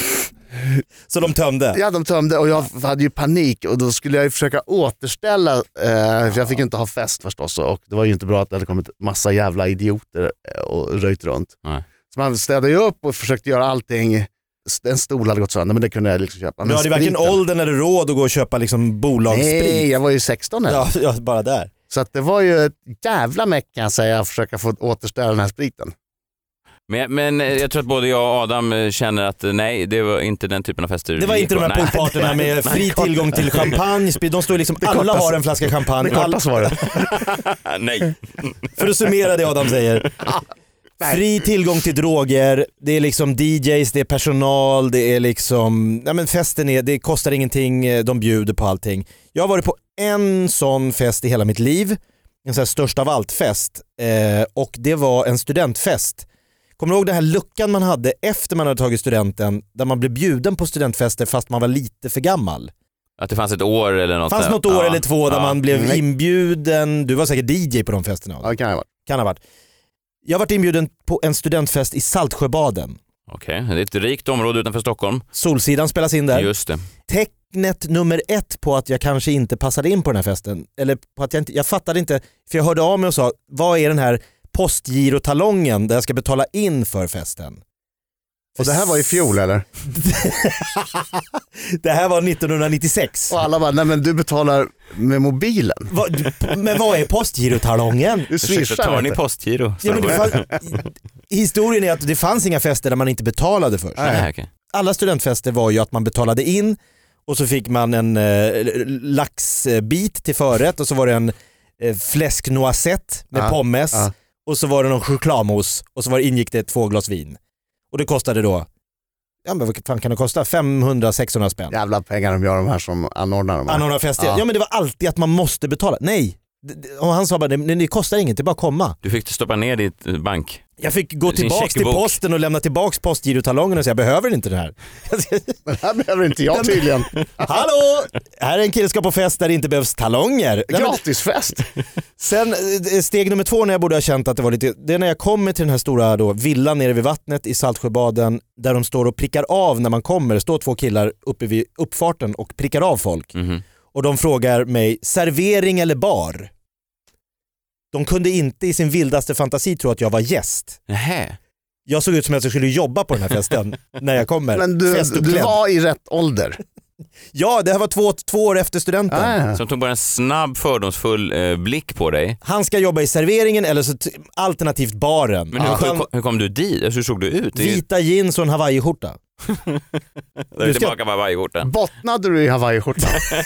Så de tömde? Ja, de tömde och jag hade ju panik och då skulle jag ju försöka återställa, för jag fick inte ha fest förstås och det var ju inte bra att det hade kommit massa jävla idioter och röjt runt. Nej. Så man städade ju upp och försökte göra allting. En stol hade gått sönder, men det kunde jag liksom köpa. Du hade varken åldern eller råd att gå och köpa liksom bolagssprit. Nej, jag var ju 16 här. Ja, bara där. Så att det var ju ett jävla meck kan jag säga att försöka få återställa den här spriten. Men jag tror att både jag och Adam känner att nej, det var inte den typen av fester. Det var inte de här poolparterna med fri tillgång till champagne. De står liksom, alla har en flaska champagne. Det korta svaret. Nej. För att summera det Adam säger. Fri tillgång till droger, det är liksom DJs, det är personal, det är liksom, ja men festen det kostar ingenting, de bjuder på allting. Jag har varit på en sån fest i hela mitt liv, en sån här störst av allt fest, och det var en studentfest. Kommer du ihåg den här luckan man hade efter man hade tagit studenten, där man blev bjuden på studentfester fast man var lite för gammal? Att det fanns ett år eller något. Fanns något år eller två där man blev inbjuden, du var säkert DJ på de festerna. Ja, kan ha varit. Jag har varit inbjuden på en studentfest i Saltsjöbaden. Okej, det är ett rikt område utanför Stockholm. Solsidan spelas in där. Just det. Tecknet nummer 1 på att jag kanske inte passade in på den här festen, eller på att jag fattade inte, för jag hörde av mig och sa, vad är den här postgirotalongen där jag ska betala in för festen? Och det här var i fjol eller? Det här var 1996. Och alla bara, nej men du betalar med mobilen. Men vad är postgirotalongen? Du swishar. Tar ni postgiro? Ja, men historien är att det fanns inga fester där man inte betalade först. Nej, okay. Alla studentfester var ju att man betalade in och så fick man en laxbit till förrätt och så var det en fläsk noisette med pommes och så var det någon chokladmousse och så ingick det 2 glas vin. Och det kostade då, ja men vad fan kan det kosta? 500-600 spänn. Jävla pengar de gör de här som anordnar de här. Anordnar fester. Ja men det var alltid att man måste betala. Nej. Och han sa bara, det kostar inget, det är bara komma. Du fick stoppa ner ditt bank. Jag fick gå tillbaks till posten och lämna tillbaks postgirotalongen och säga, jag behöver inte det här. Men här behöver inte jag tydligen. Hallå! Här är en kille ska på fest där det inte behövs talonger. Gratisfest. Sen steg nummer 2 när jag borde ha känt att det var lite, det är när jag kommer till den här stora då, villan nere vid vattnet i Saltsjöbaden där de står och prickar av när man kommer. Det står 2 killar uppe vid uppfarten och prickar av folk. Mm-hmm. Och de frågar mig, servering eller bar? De kunde inte i sin vildaste fantasi tro att jag var gäst. Nähä. Jag såg ut som att jag skulle jobba på den här festen när jag kommer. Men du var i rätt ålder. Ja, det här var 2 år efter studenten. Som tog bara en snabb fördomsfull blick på dig. Han ska jobba i serveringen eller så alternativt baren. Men hur kom du dit? Hur såg du ut? Vita jeans och en hawaiiskjorta. Du är tillbaka på hawaiiskjortan. Bottnade du i hawaiiskjortan?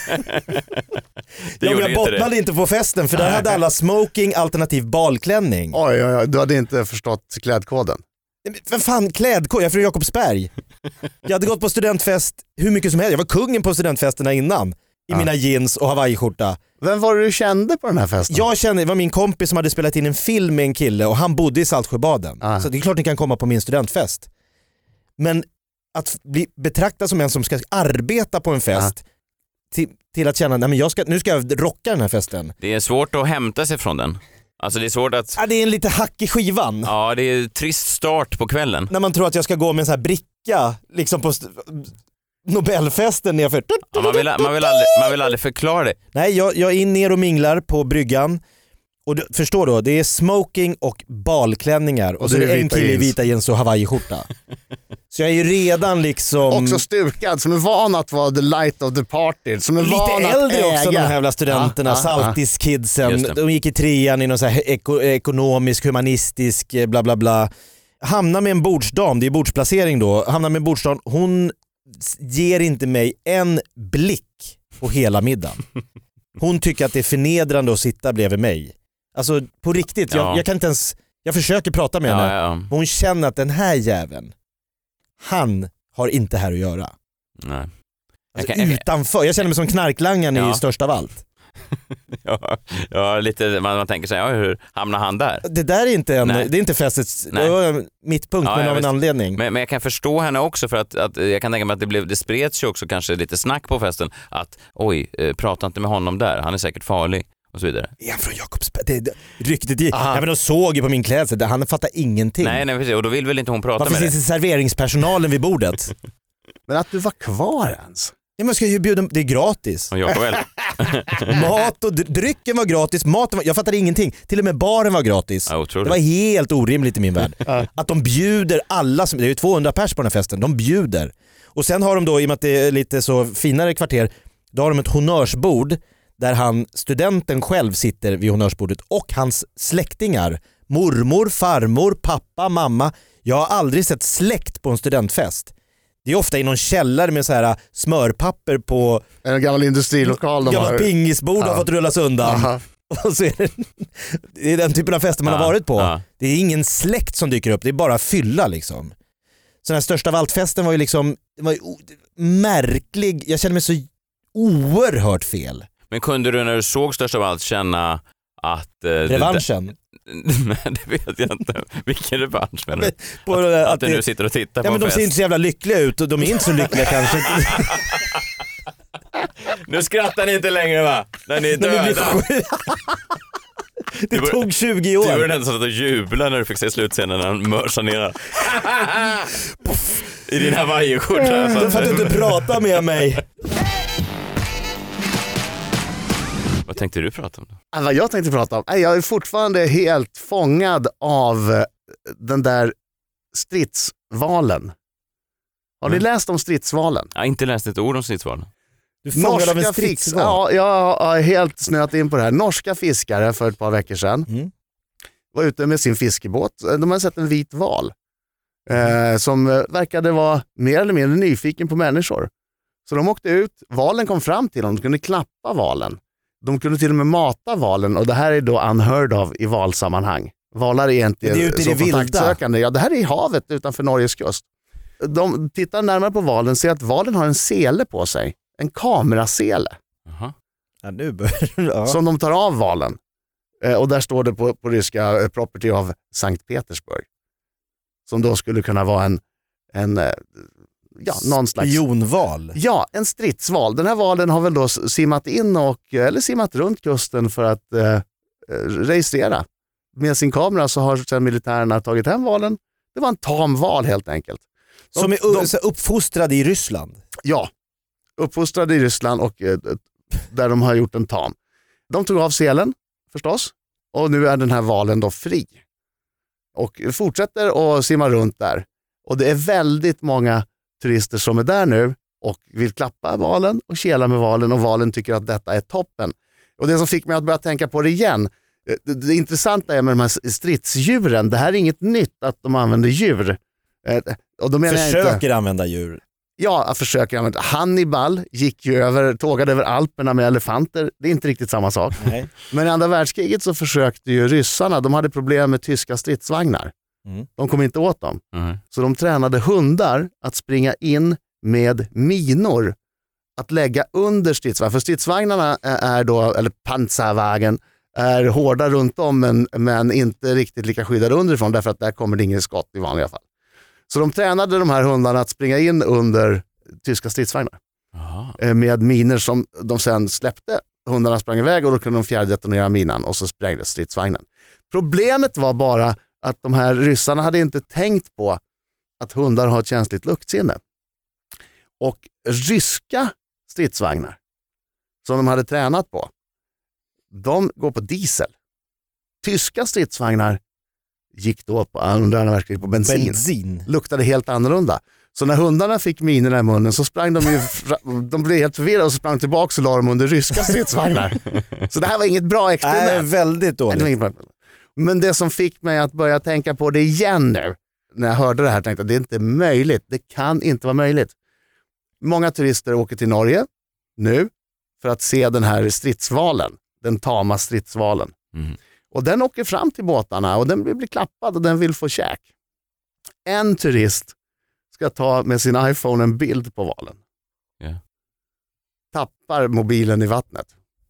Jag bottnade inte på festen för där hade alla smoking alternativ balklänning. Oj, du hade inte förstått klädkoden. Men fan, klädkod, jag är från Jakobsberg. Jag hade gått på studentfest hur mycket som helst. Jag var kungen på studentfesterna innan. I mina jeans och hawaiiskjorta. Vem var det du kände på den här festen? Jag kände, det var min kompis som hade spelat in en film med en kille och han bodde i Saltsjöbaden. Så det är klart ni kan komma på min studentfest. Men att bli betraktad som en som ska arbeta på en fest till att känna, nej men nu ska jag rocka den här festen. Det är svårt att hämta sig från den. Alltså det är svårt att... Ja, det är en lite hack i skivan. Ja, det är trist start på kvällen. När man tror att jag ska gå med en sån här bricka liksom på Nobelfesten nerför. Ja, man vill aldrig förklara det. Nej, jag är in ner och minglar på bryggan. Och förstår då, det är smoking och balklänningar. Och så är det en kille i vita jeans och hawaiiskjorta. Så jag är ju redan liksom... Också stukad, som är van att vara the light of the party. Som är lite van äldre att också, de här jävla studenterna, Saltis-kidsen. De gick i 3:an i någon så här ekonomisk, humanistisk, bla bla bla. Hamnar med en bordsdam, det är bordsplacering då. Hamnar med en bordsdam, hon ger inte mig en blick på hela middagen. Hon tycker att det är förnedrande att sitta bredvid mig. Alltså på riktigt, jag kan inte ens... Jag försöker prata med henne. Ja. Hon känner att den här jäveln, han har inte här att göra. Nej. Alltså, utanför. Jag känner mig som knarklangaren i Störst av allt. Lite, man tänker sig, hur hamnar han där? Det där är inte det är inte fästets mittpunkt, men av en anledning. Men jag kan förstå henne också, för att jag kan tänka mig att det spreds ju också kanske lite snack på festen att prata inte med honom där, han är säkert farlig och så vidare. Ja, från Jakobsberg. Ryktet i. Ja, men de såg ju på min klädsel, han fattar ingenting. Nej, precis, och då vill väl inte hon prata med dig. Varför finns det serveringspersonalen vid bordet? Men att du var kvar ens. Ja, man ska ju bjuda, det är gratis. Och Jakob väl. Mat och drycken var gratis, jag fattade ingenting. Till och med baren var gratis. Ja, det var helt orimligt i min värld. Att de bjuder alla, det är ju 200 pers på den här festen, de bjuder. Och sen har de då, i och med att det är lite så finare kvarter, då har de ett honnörsbord där studenten själv sitter vid honnörsbordet och hans släktingar, mormor, farmor, pappa, mamma. Jag har aldrig sett släkt på en studentfest. Det är ofta i någon källare med så här smörpapper på en gammal industrilokal. Gammal pingisbord har fått rullas undan. Och så är det är den typen av fester man har varit på. Det är ingen släkt som dyker upp, det är bara fylla liksom. Så den här Största av allt-festen var ju liksom märklig. Jag kände mig så oerhört fel. Men kunde du när du såg Största av allt känna att... revanschen? Nej, det vet jag inte. Vilken revansch menar du? Att du nu sitter och tittar på men de fest. ser inte så jävla lyckliga ut och de är inte så lyckliga kanske. Nu skrattar ni inte längre, va? När ni är döda. Det tog 20 år. Du var den som satt och jublade när du fick se slutscenen när han mörsar ner i din Hawaii-skjorta. Det är för att du inte pratar med mig. Vad tänkte du prata om då? Vad jag tänkte prata om? Jag är fortfarande helt fångad av den där stridsvalen. Har ni läst om stridsvalen? Jag har inte läst ett ord om stridsvalen. Du fångad av en stridsval? Ja, jag har helt snöat in på det här. Norska fiskare för ett par veckor sedan var ute med sin fiskebåt. De hade sett en vit val som verkade vara mer eller mindre nyfiken på människor. Så de åkte ut, valen kom fram till dem, de kunde klappa valen. De kunde till och med mata valen, och det här är då unheard of i valsammanhang. Valar är inte så kontaktsökande. Ja, det här är i havet utanför Norges kust. De tittar närmare på valen och ser att valen har en sele på sig. En kamerasele. Ja, nu börjar, som de tar av valen. Och där står det på ryska property of Sankt Petersburg. Som då skulle kunna vara en någon slags spionval. Ja, en stridsval. Den här valen har väl då simmat in eller simmat runt kusten för att registrera. Med sin kamera så har sedan militärerna tagit hem valen. Det var en tam val helt enkelt. Som är uppfostrad i Ryssland? Ja, uppfostrad i Ryssland och där de har gjort en tam. De tog av selen förstås, och nu är den här valen då fri. Och fortsätter att simma runt där. Och det är väldigt många turister som är där nu och vill klappa valen och kela med valen, och valen tycker att detta är toppen. Och det som fick mig att börja tänka på det igen, det intressanta är med de här stridsdjuren, det här är inget nytt att de använder djur. Och då menar försöker jag inte, använda djur. Ja, försöker använda. Hannibal gick ju tågade över Alperna med elefanter. Det är inte riktigt samma sak. Nej. Men i andra världskriget så försökte ju ryssarna, de hade problem med tyska stridsvagnar. De kom inte åt dem. Så de tränade hundar att springa in med minor att lägga under stridsvagnar. För stridsvagnarna är då, eller pansarvagen, är hårda runt om men inte riktigt lika skyddade underifrån, därför att där kommer det ingen skott i vanliga fall. Så de tränade de här hundarna att springa in under tyska stridsvagnar. Med miner som de sen släppte. Hundarna sprang iväg och då kunde de fjärrdetonera minan och så sprängdes stridsvagnen. Problemet var bara att de här ryssarna hade inte tänkt på att hundar har ett känsligt luktsinne. Och ryska stridsvagnar som de hade tränat på, de går på diesel. Tyska stridsvagnar gick då under andra världskriget på bensin. Luktade helt annorlunda. Så när hundarna fick minerna i munnen så sprang de blev helt förvirrade och sprang tillbaka och la dem under ryska stridsvagnar. Så det här var inget bra experiment. Nej, väldigt dåligt. Men det som fick mig att börja tänka på det igen nu, när jag hörde det här, tänkte jag det är inte möjligt. Det kan inte vara möjligt. Många turister åker till Norge nu för att se den här stridsvalen, den tama stridsvalen. Och den åker fram till båtarna och den blir klappad och den vill få käk. En turist ska ta med sin iPhone en bild på valen. Yeah. Tappar mobilen i vattnet.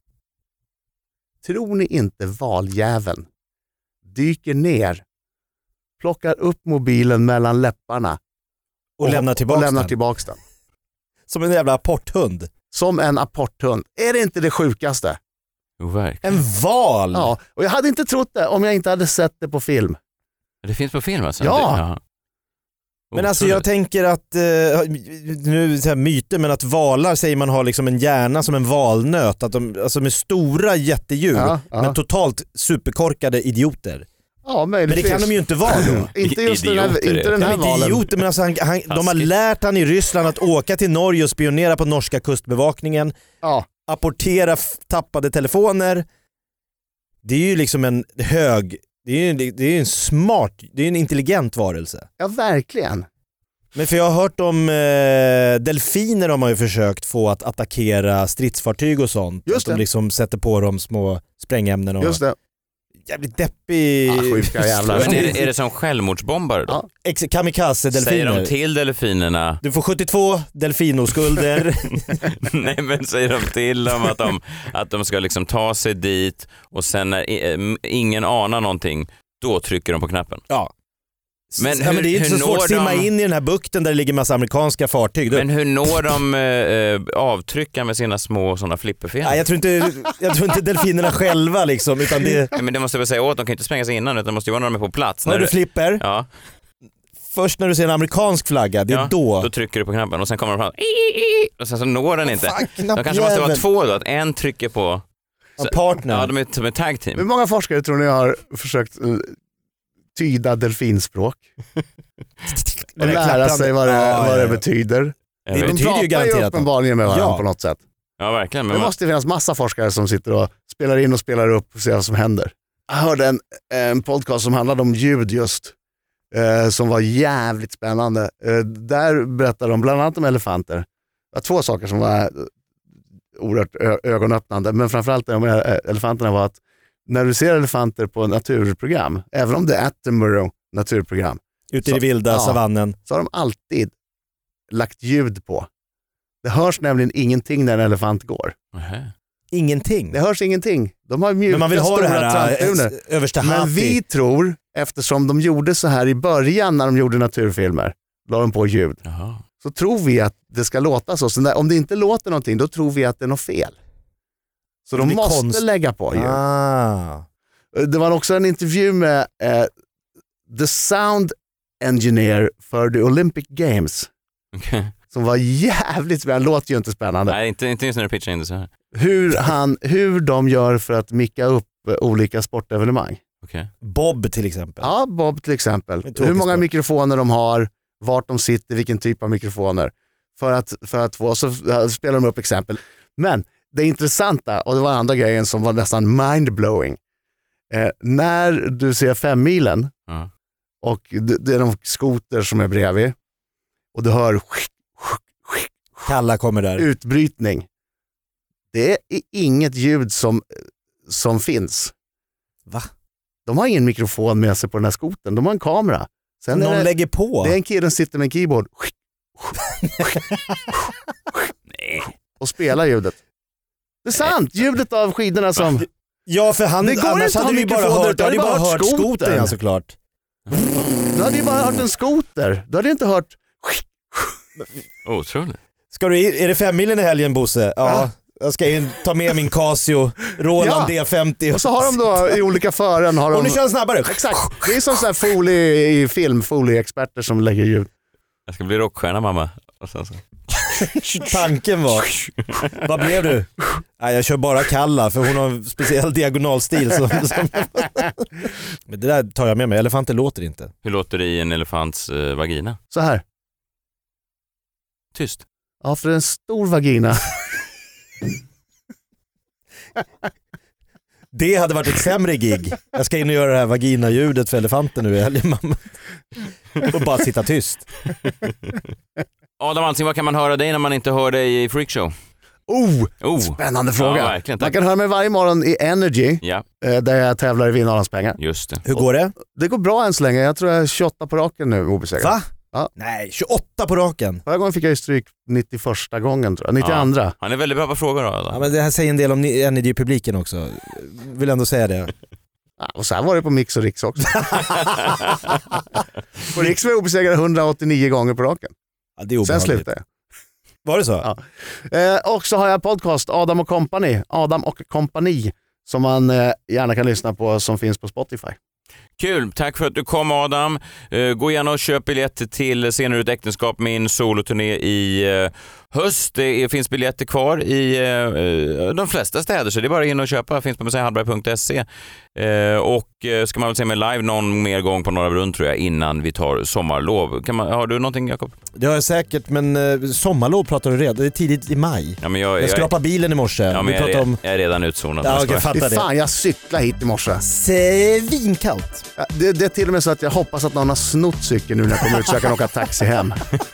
Tror ni inte valjäveln dyker ner, plockar upp mobilen mellan läpparna och lämnar tillbaks den. Som en jävla apporthund. Som en apporthund. Är det inte det sjukaste? En val? Ja, och jag hade inte trott det om jag inte hade sett det på film. Det finns på film alltså? Ja. Men alltså jag tänker att, nu är det här myter, men att valar säger man har liksom en hjärna som en valnöt. Att de, alltså med stora jättedjur, men totalt superkorkade idioter. Ja, men det kan de ju inte vara då. Inte just den här valen. Idioter, men alltså de har lärt han i Ryssland att åka till Norge och spionera på norska kustbevakningen. Ja. Apportera tappade telefoner. Det är ju liksom en hög... Det är en smart, det är en intelligent varelse. Ja, verkligen. Men för jag har hört om delfiner de har ju försökt få att attackera stridsfartyg och sånt. Just att de liksom sätter på dem små sprängämnen. Och just det. Jävligt deppig... sjuka jävlar. Men är det som självmordsbombare då? Ja. Kamikaze-delfiner. Säger de till delfinerna? Du får 72 delfinoskulder. Nej, men säger de till dem att de ska liksom ta sig dit och sen när ingen anar någonting, då trycker de på knappen? Ja. Men, men det är inte så svårt att simma in i den här bukten där det ligger massa amerikanska fartyg. Men hur når de avtrycka med sina små sådana flipperfel? Ja, jag tror inte delfinerna själva liksom, utan det... Ja, men det måste jag väl säga åt, de kan inte spränga sig innan, utan det måste ju vara när de är på plats. När du flipper? Ja. Först när du ser en amerikansk flagga, det är då trycker du på knappen och sen kommer de fram och sen så når den inte. Fan, de kanske måste vara två då, att en trycker på partner. Ja, de är som ett tag team. Hur många forskare tror ni har försökt tyda delfinspråk? Och lära sig vad det betyder. Det betyder ju garanterat. De uppenbarligen med varandra på något sätt. Ja, verkligen. Men det måste finnas massa forskare som sitter och spelar in och spelar upp och ser vad som händer. Jag hörde en podcast som handlade om ljud just. Som var jävligt spännande. Där berättade de bland annat om elefanter. Det var två saker som var oerhört ögonöppnande. Men framförallt de elefanterna var att när du ser elefanter på naturprogram, även om det är Attenborough naturprogram, ute i det vilda savannen, så har de alltid lagt ljud på. Det hörs nämligen ingenting när en elefant går. Ingenting? Det hörs ingenting. De har mjuka, men man vill ha det här översta happy. Men vi tror, eftersom de gjorde så här i början när de gjorde naturfilmer, la de på ljud. Jaha. Så tror vi att det ska låta så. Så om det inte låter någonting, då tror vi att det är något fel. Så de måste lägga på ljud. Det var också en intervju med the sound engineer för the Olympic Games. Okay. Som var jävligt spännande. Låter ju inte spännande. Nej, inte just när du pitchar in det så här. Hur de gör för att micka upp olika sportevenemang. Okay. Bob till exempel. Ja, Bob till exempel. Hur många mikrofoner de har, vart de sitter, vilken typ av mikrofoner. För att få, så spelar de upp exempel. Men det intressanta, och det var andra grejen som var nästan mindblowing. När du ser 5 milen och det är de skoter som är bredvid och du hör Kalla kommer där. Utbrytning. Det är inget ljud som finns. Va? De har ingen mikrofon med sig på den här skoten. De har en kamera. Sen någon lägger på. Det är en kille som sitter med en keyboard. Nej. Och spelar ljudet. Det är sant. Ljudet av skidorna som... Ja, för annars hade vi bara hört skoten. Ja, såklart. Du hade ju bara hört en skoter. Du hade inte hört... Otroligt. Är det 5 milen i helgen, Bosse? Ja. Jag ska ta med min Casio, Roland D50. Och så har de då i olika fören... Och nu kör den snabbare. Exakt. Det är som så här Foley i film, Foley-experter som lägger ljud. Jag ska bli rockstjärna, mamma. Och sen så. Tanken var... Vad blev du? Nej, jag kör bara Kalla, för hon har en speciell diagonalstil. Men det där tar jag med mig. Elefanter låter inte. Hur låter det i en elefants vagina? Så här. Tyst. Ja, för en stor vagina. Det hade varit ett sämre gig. Jag ska in och göra det här vagina-ljudet för elefanten nu i helgen, mamma. Och bara sitta tyst. Adam Alsing, vad kan man höra dig när man inte hör dig i Freakshow? Spännande fråga. Ja, verkligen, man kan höra mig varje morgon i Energy, där jag tävlar i vinnarnas pengar. Just det. Hur går det? Det går bra än så länge. Jag tror jag är 28 på raken nu, obesegrad. Va? Ja. Nej, 28 på raken. Förra gången fick jag ju stryk 91 gången, tror jag. 92. Ja. Han är väldigt bra på frågor då. Adam. Ja, men det här säger en del om Energy-publiken också. Vill ändå säga det. Ja, och så här var det på Mix och Riks också. På Riks var jag obesegrad 189 gånger på raken. Ja, det är obehagligt. Sen slutade jag. Var det så? Ja. Och så har jag podcast Adam och Company, som man gärna kan lyssna på, som finns på Spotify. Kul, tack för att du kom Adam. Gå gärna och köp biljett till Senare ut äktenskap, min soloturné i höst. Det finns biljetter kvar i de flesta städer, så det är bara in och köpa. Finns på museihallberg.se. Och ska man väl se mig live någon mer gång på Norra Brunn, tror jag, innan vi tar sommarlov. Har du någonting, Jakob? Det har jag säkert, men sommarlov pratar du redan. Det är tidigt i maj. Ja, men jag skrapade bilen i morse. Ja, men jag är redan utzonad. Ja, jag fattar det. Fan, jag cyklade hit i morse. Svinkallt. Ja, det är till och med så att jag hoppas att någon har snott cykeln nu när jag kommer ut så jag kan åka taxi hem.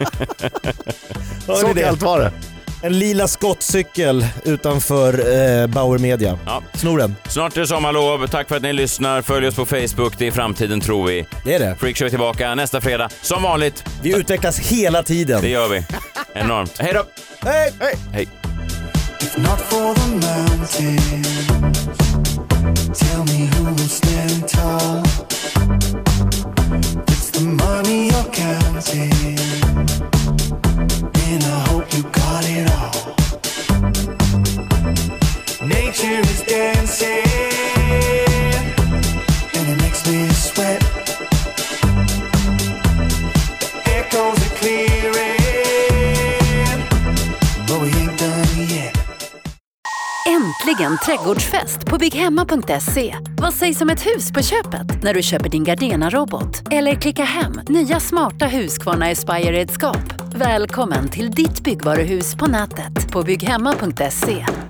Så kallt var det. En lila skottcykel utanför Bauer Media. Ja. Snoren. Snart är det sommarlov. Tack för att ni lyssnar. Följ oss på Facebook. Det är framtiden, tror vi. Det är det. Freakshow är tillbaka nästa fredag. Som vanligt. Vi utvecklas hela tiden. Det gör vi. Enormt. Hej då! Hej! Hej! Hej! Not for the mountains. Tell me who will stand tall. It's the money you're counting, and I hope you got it all. Nature is dancing, and it makes me sweat. The echoes are clearing, but we ain't done yet. Äntligen trädgårdsfest på bygghemma.se. Vad sägs om ett hus på köpet när du köper din Gardena-robot? Eller klicka hem nya smarta Husqvarna Aspire-redskap. Välkommen till ditt byggvaruhus på nätet på bygghemma.se.